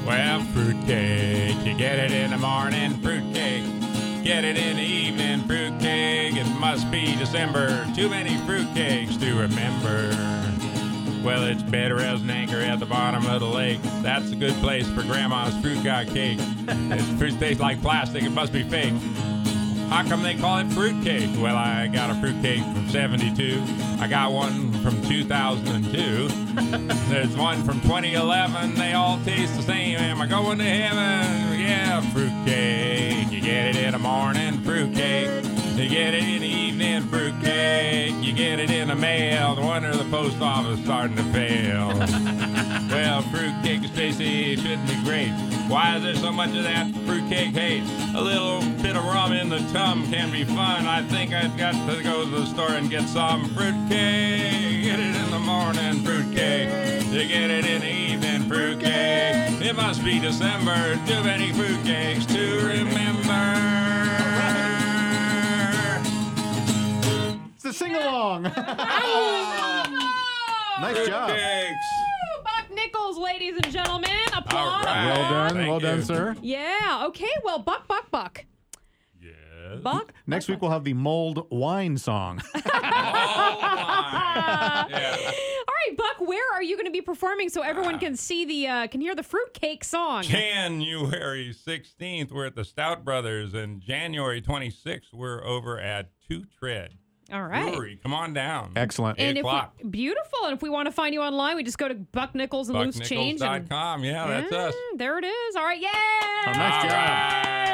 Well, fruitcake, you get it in the morning, fruitcake. Get it in the evening, fruitcake. It must be December. Too many fruitcakes to remember. Well, it's better as an anchor at the bottom of the lake. That's a good place for Grandma's fruitcake cake. Its fruit tastes like plastic. It must be fake. How come they call it fruitcake? Well, I got a fruitcake from 72. I got one from 2002. There's one from 2011. They all taste the same. Am I going to heaven? Yeah, fruitcake. You get it in the morning, fruitcake. You get it in the evening, fruitcake. You get it in the mail. No wonder the post office starting to fail. Well, fruitcake is tasty. It shouldn't be great. Why is there so much of that fruitcake hate? A little bit of rum in the tum can be fun. I think I've got to go to the store and get some fruitcake. Get it in the morning, fruitcake. You get it in the evening, fruitcake. It must be December. Too many fruitcakes to remember. It's a sing-along. Nice job. Fruitcakes. Buck Nichols, ladies and gentlemen. Applause. All right. Well done. Thank Well done, you. sir. Yeah. Okay. Well, Buck. Yes. Buck. Next week we'll have the mulled wine song. Oh, my. Yeah. All right, Buck. Where are you going to be performing so everyone can see can hear the fruitcake song? January 16th, we're at the Stout Brothers, and January 26th, we're over at Two Tread All right. Brewery. Come on down. Excellent. 8 And o'clock. beautiful. And if we want to find you online, we just go to Buck Nichols and Loose Change. And, BuckNichols.com. Yeah, that's us. There it is. All right. Yay! Oh, nice All job. right.